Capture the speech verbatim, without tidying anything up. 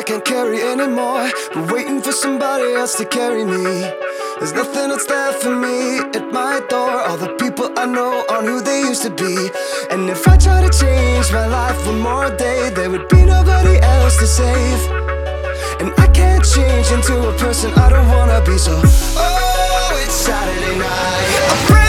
I can't carry anymore, but waiting for somebody else to carry me. There's nothing that's there for me at my door. All the people I know aren't who they used to be. And if I try to change my life one more day, there would be nobody else to save. And I can't change into a person I don't wanna be. So, oh, it's Saturday night.